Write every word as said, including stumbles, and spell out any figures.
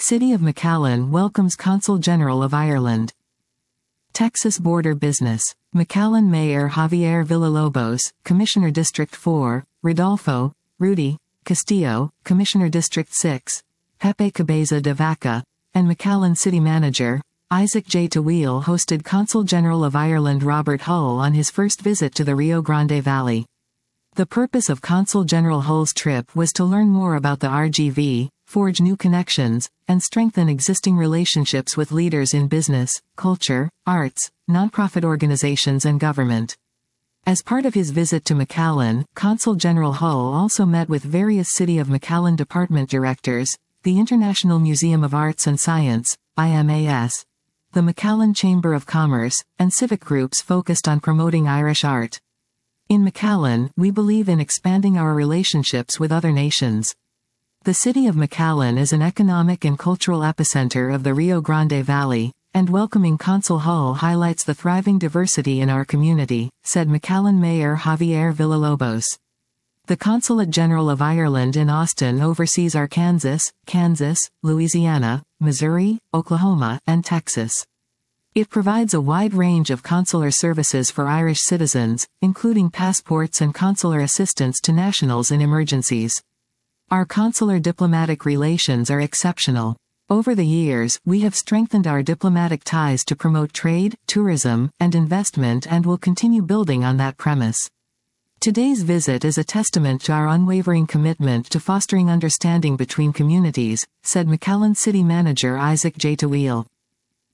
City of McAllen welcomes Consul General of Ireland. Texas Border Business. McAllen Mayor Javier Villalobos, Commissioner District four, Rodolfo, Rudy, Castillo, Commissioner District six, Pepe Cabeza de Vaca, and McAllen City Manager, Isaac J. Tawil hosted Consul General of Ireland Robert Hull on his first visit to the Rio Grande Valley. The purpose of Consul General Hull's trip was to learn more about the R G V, forge new connections, and strengthen existing relationships with leaders in business, culture, arts, nonprofit organizations and government. As part of his visit to McAllen, Consul General Hull also met with various City of McAllen department directors, the International Museum of Arts and Science, I M A S, the McAllen Chamber of Commerce, and civic groups focused on promoting Irish art. In McAllen, we believe in expanding our relationships with other nations. The City of McAllen is an economic and cultural epicenter of the Rio Grande Valley, and welcoming Consul Hull highlights the thriving diversity in our community, said McAllen Mayor Javier Villalobos. The Consulate General of Ireland in Austin oversees Arkansas, Kansas, Louisiana, Missouri, Oklahoma, and Texas. It provides a wide range of consular services for Irish citizens, including passports and consular assistance to nationals in emergencies. Our consular diplomatic relations are exceptional. Over the years, we have strengthened our diplomatic ties to promote trade, tourism, and investment and will continue building on that premise. Today's visit is a testament to our unwavering commitment to fostering understanding between communities, said McAllen City Manager Isaac J. Tawil.